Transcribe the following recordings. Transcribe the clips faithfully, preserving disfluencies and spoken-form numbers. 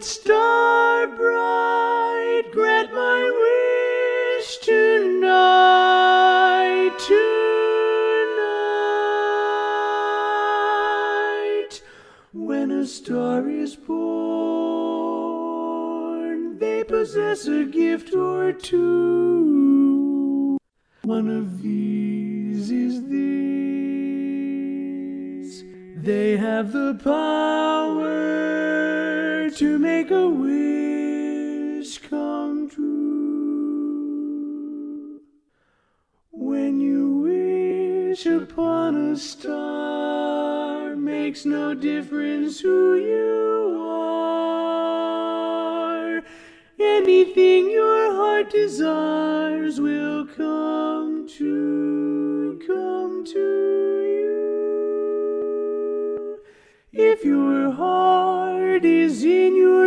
star bright, grant my wish tonight, tonight. When a star is born, they possess a gift or two. One of these is this: they have the power to make a wish come true. When you wish upon a star, makes no difference who you are. Anything your heart desires will come to, come to you. If your heart is in your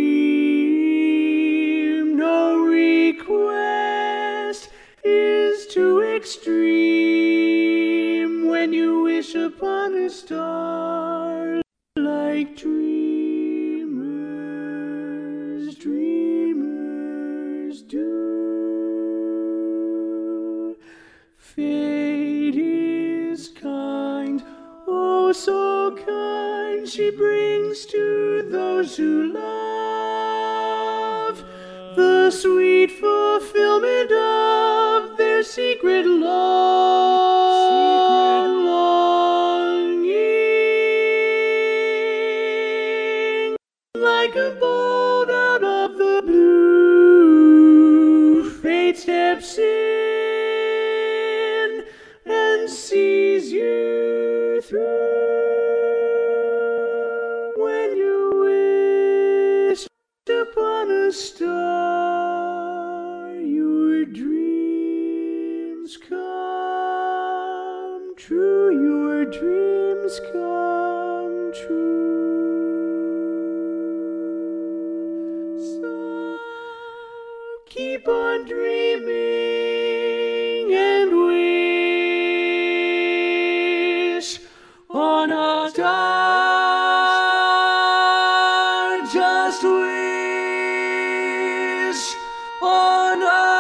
dream, no request is too extreme. When you wish upon a star, like dreamers, dreamers do. Fate is kind, oh so kind, she brings to those who love the sweet fulfillment of their secret love, longing. Like a bolt out of the blue, fate steps in and sees you through. When you wish upon a star, your dreams come true, your dreams come true. So keep on dreaming and wish on a star, just wish on a